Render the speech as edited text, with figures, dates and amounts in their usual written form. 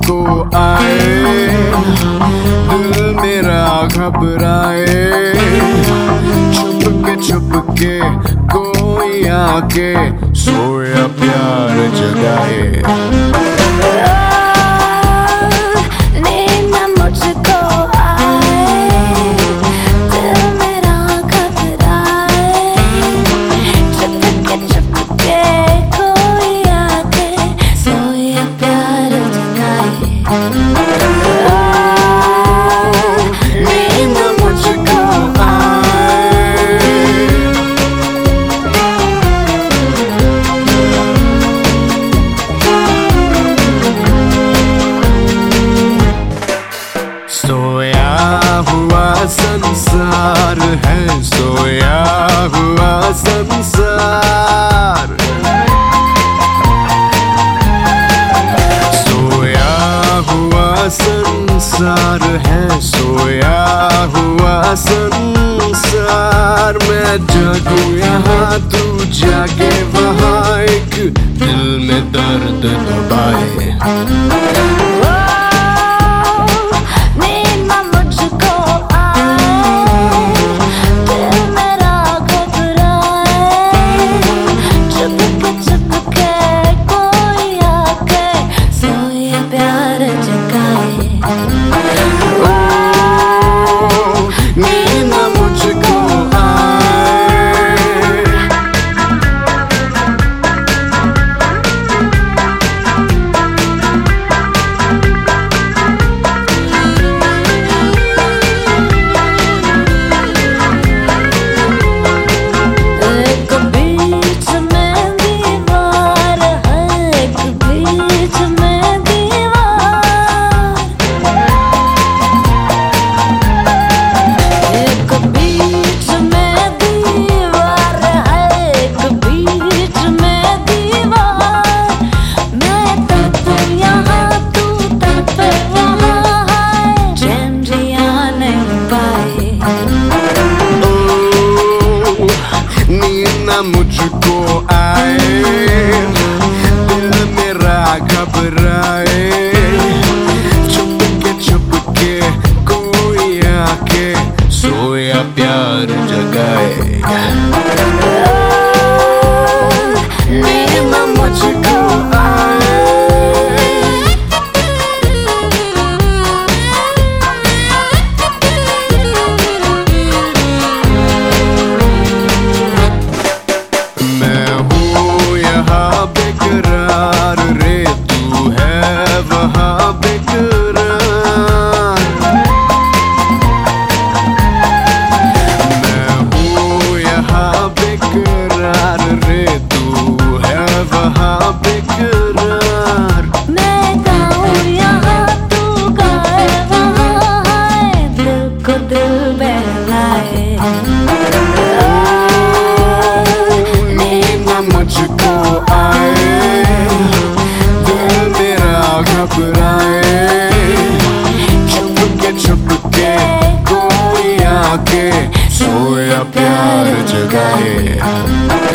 मुझको आए, दिल मेरा घबराए, छुप के कोई आके सोया प्यार जगाए। सोया हुआ संसार है, सोया हुआ संसार, सोया हुआ संसार है, सोया हुआ संसार। मैं जागूं यहाँ तू जागे वहाँ, एक दिल में दर्द दबाए। मुझको आए, दिल मेरा घबराए, छुप के कोई आके सोया प्यार जगाए। मुझको बेकरार रे, तू है वहाँ बेकरार, मैं हूँ यहाँ बेकरार रे, तू है वहाँ बेकरार। मैं गाऊँ यहाँ तू गाए वहाँ, दिल को दिल बहलाए। नींद मुझको घबराए, छुप के कोई आके सोया प्यार जगाए।